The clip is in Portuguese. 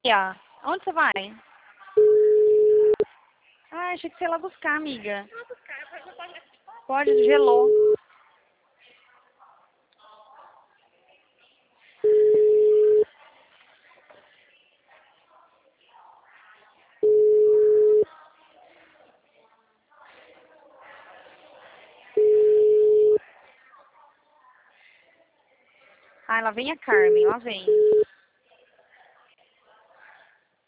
Tia, onde você vai? Ah, achei que você ia lá buscar, amiga. Pode, gelou. Ai, lá vem a Carmen, lá vem.